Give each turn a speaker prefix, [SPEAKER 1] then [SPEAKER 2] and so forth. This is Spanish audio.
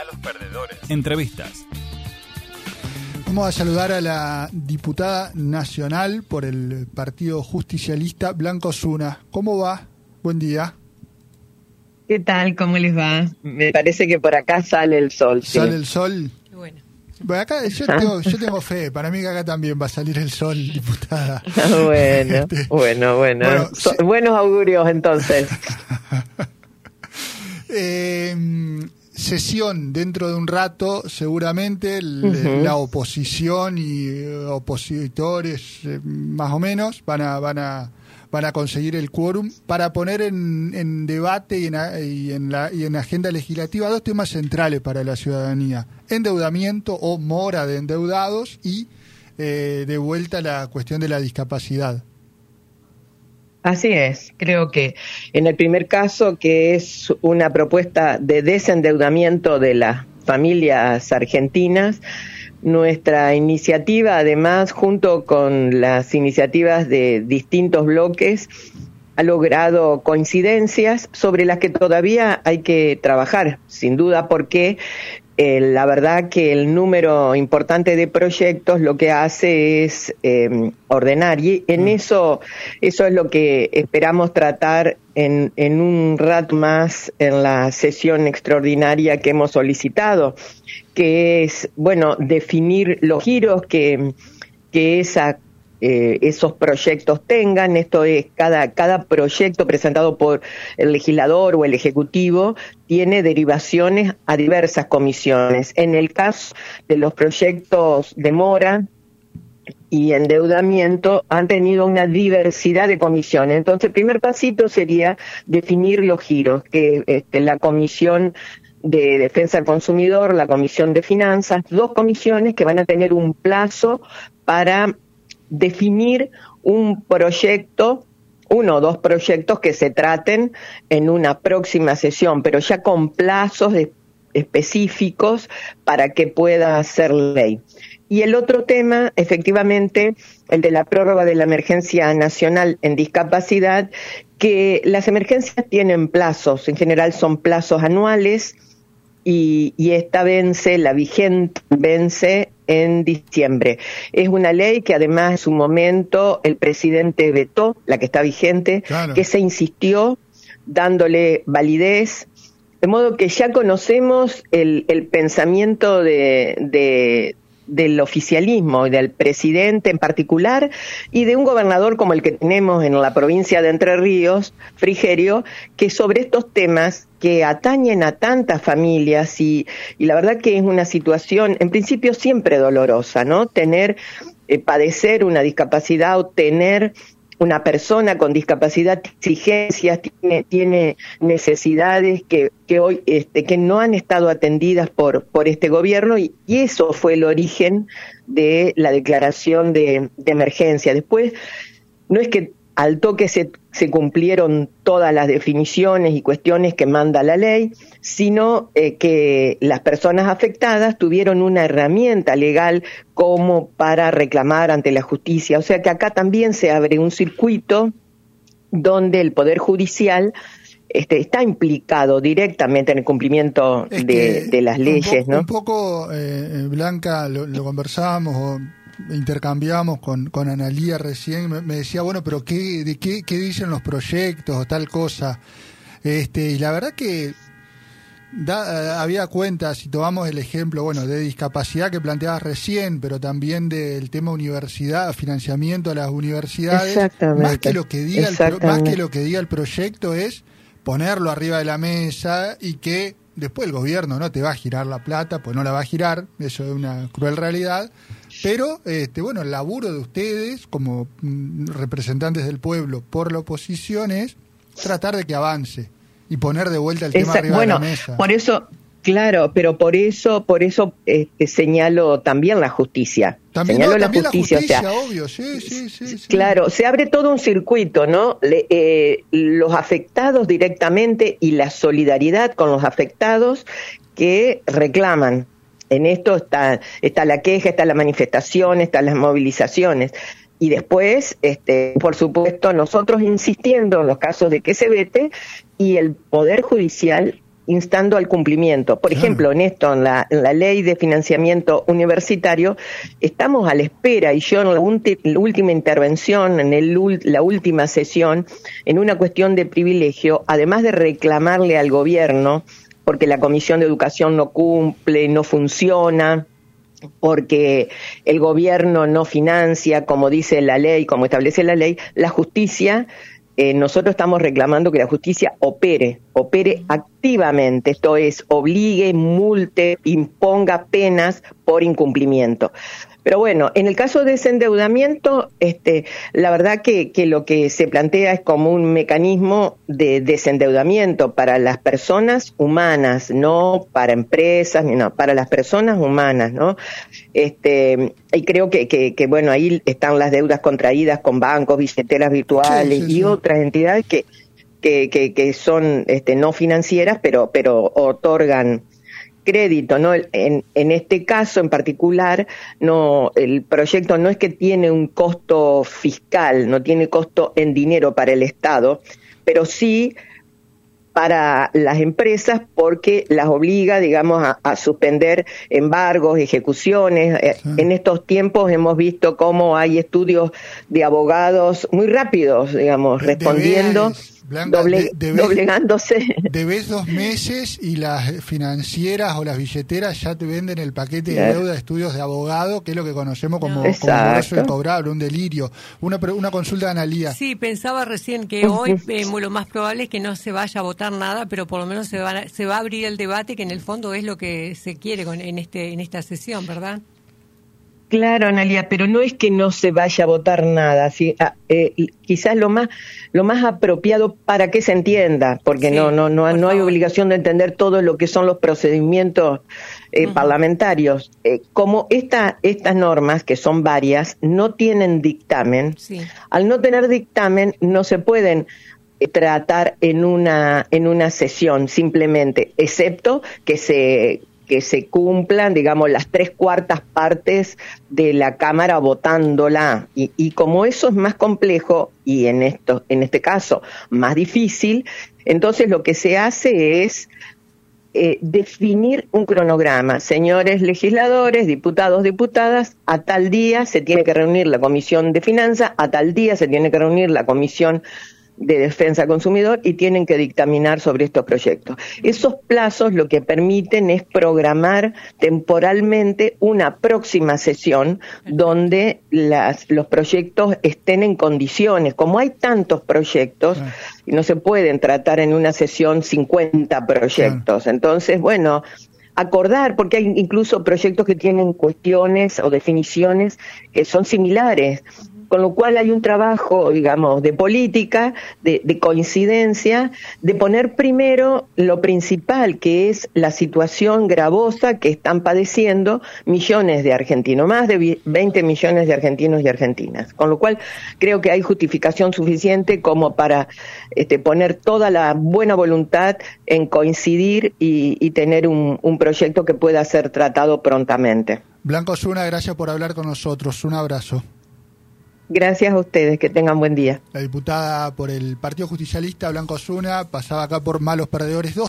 [SPEAKER 1] los perdedores.
[SPEAKER 2] Entrevistas.
[SPEAKER 3] Vamos a saludar a la diputada nacional por el Partido Justicialista, Blanca Osuna. ¿Cómo va? Buen día.
[SPEAKER 4] ¿Qué tal? ¿Cómo les va? Me parece que por acá sale el sol. ¿Sí?
[SPEAKER 3] ¿Sale el sol?
[SPEAKER 5] Bueno.
[SPEAKER 3] Bueno, acá yo tengo fe. Para mí que acá también va a salir el sol, diputada.
[SPEAKER 4] Bueno. Buenos augurios, entonces.
[SPEAKER 3] Sesión dentro de un rato, seguramente la oposición y opositores más o menos van a conseguir el quórum para poner en debate y en agenda legislativa dos temas centrales para la ciudadanía: endeudamiento o mora de endeudados y de vuelta la cuestión de la discapacidad.
[SPEAKER 4] Así es, creo que en el primer caso, que es una propuesta de desendeudamiento de las familias argentinas, nuestra iniciativa, además, junto con las iniciativas de distintos bloques, ha logrado coincidencias sobre las que todavía hay que trabajar, sin duda, porque la verdad que el número importante de proyectos lo que hace es ordenar, y en eso es lo que esperamos tratar en un rato más en la sesión extraordinaria que hemos solicitado, que es, definir los giros que esos proyectos tengan. Esto es, cada proyecto presentado por el legislador o el ejecutivo tiene derivaciones a diversas comisiones. En el caso de los proyectos de mora y endeudamiento han tenido una diversidad de comisiones. Entonces, el primer pasito sería definir los giros, que la comisión de Defensa del Consumidor, la Comisión de Finanzas, dos comisiones que van a tener un plazo para definir un proyecto, uno o dos proyectos que se traten en una próxima sesión, pero ya con plazos específicos para que pueda ser ley. Y el otro tema, efectivamente, el de la prórroga de la emergencia nacional en discapacidad, que las emergencias tienen plazos, en general son plazos anuales, y esta la vigente vence en diciembre. Es una ley que además en su momento el presidente vetó, la que está vigente, claro, que se insistió dándole validez, de modo que ya conocemos el pensamiento del oficialismo y del presidente en particular, y de un gobernador como el que tenemos en la provincia de Entre Ríos, Frigerio, que sobre estos temas que atañen a tantas familias, y la verdad que es una situación en principio siempre dolorosa, ¿no? Padecer una discapacidad o tener una persona con discapacidad, exigencias, tiene necesidades que hoy que no han estado atendidas por este gobierno, y eso fue el origen de la declaración de emergencia. Después, no es que al toque se cumplieron todas las definiciones y cuestiones que manda la ley, sino que las personas afectadas tuvieron una herramienta legal como para reclamar ante la justicia. O sea que acá también se abre un circuito donde el Poder Judicial está implicado directamente en el cumplimiento de las leyes, ¿no?
[SPEAKER 3] Un poco, Blanca, lo conversábamos, intercambiamos con Analía recién, me decía, pero ¿qué dicen los proyectos o tal cosa? Y la verdad que había cuenta, si tomamos el ejemplo, de discapacidad que planteabas recién, pero también del tema universidad, financiamiento a las universidades, más que lo que diga el proyecto es ponerlo arriba de la mesa, y que después el gobierno no te va a girar la plata, pues no la va a girar, eso es una cruel realidad. Pero, el laburo de ustedes como representantes del pueblo por la oposición es tratar de que avance y poner de vuelta el tema arriba de la mesa.
[SPEAKER 4] Por eso, claro, pero por eso señalo también la justicia.
[SPEAKER 3] También la justicia, obvio, sí.
[SPEAKER 4] Claro, se abre todo un circuito, ¿no? Los afectados directamente y la solidaridad con los afectados que reclaman. En esto está la queja, está la manifestación, están las movilizaciones. Y después, por supuesto, nosotros insistiendo en los casos de que se vete, y el Poder Judicial instando al cumplimiento. Por ejemplo, en esto, en la ley de financiamiento universitario, estamos a la espera, y yo en la última intervención, la última sesión, en una cuestión de privilegio, además de reclamarle al gobierno, porque la Comisión de Educación no cumple, no funciona, porque el gobierno no financia, como dice la ley, como establece la ley, la justicia, nosotros estamos reclamando que la justicia opere activamente, esto es, obligue, multe, imponga penas por incumplimiento. Pero bueno, en el caso de ese endeudamiento, la verdad que lo que se plantea es como un mecanismo de desendeudamiento para las personas humanas, no para empresas, no, para las personas humanas, ¿no? Y creo que bueno, ahí están las deudas contraídas con bancos, billeteras virtuales y otras entidades que son no financieras, pero otorgan crédito, ¿no? En este caso en particular, no, el proyecto no es que tiene un costo fiscal, no tiene costo en dinero para el Estado, pero sí para las empresas porque las obliga, digamos, a suspender embargos, ejecuciones. En estos tiempos hemos visto cómo hay estudios de abogados muy rápidos, digamos, respondiendo. Blanca, doblegándose.
[SPEAKER 3] Debes 2 meses y las financieras o las billeteras ya te venden el paquete de deuda de estudios de abogado, que es lo que conocemos como moroso incobrable, un delirio. Una consulta de Analía.
[SPEAKER 1] Sí, pensaba recién que hoy lo más probable es que no se vaya a votar nada, pero por lo menos se va a abrir el debate, que en el fondo es lo que se quiere en esta sesión, ¿verdad?
[SPEAKER 4] Claro, Analia, pero no es que no se vaya a votar nada, ¿sí? Quizás lo más apropiado para que se entienda, porque no hay obligación de entender todo lo que son los procedimientos parlamentarios. Como estas normas, que son varias, no tienen dictamen, al no tener dictamen no se pueden tratar en una sesión simplemente, excepto que se cumplan, digamos, las 3/4 partes de la Cámara votándola. Y como eso es más complejo, y en este caso más difícil, entonces lo que se hace es definir un cronograma. Señores legisladores, diputados, diputadas, a tal día se tiene que reunir la Comisión de Finanzas, a tal día se tiene que reunir la Comisión de Defensa del Consumidor y tienen que dictaminar sobre estos proyectos. Esos plazos lo que permiten es programar temporalmente una próxima sesión donde los proyectos estén en condiciones. Como hay tantos proyectos, y no se pueden tratar en una sesión 50 proyectos. Entonces, bueno, acordar, porque hay incluso proyectos que tienen cuestiones o definiciones que son similares. Con lo cual hay un trabajo, digamos, de política, de coincidencia, de poner primero lo principal, que es la situación gravosa que están padeciendo millones de argentinos, más de 20 millones de argentinos y argentinas. Con lo cual creo que hay justificación suficiente como para poner toda la buena voluntad en coincidir y tener un proyecto que pueda ser tratado prontamente.
[SPEAKER 3] Blanca Osuna, gracias por hablar con nosotros. Un abrazo.
[SPEAKER 4] Gracias a ustedes, que tengan buen día.
[SPEAKER 3] La diputada por el Partido Justicialista, Blanca Osuna, pasaba acá por Malos Perdedores 2.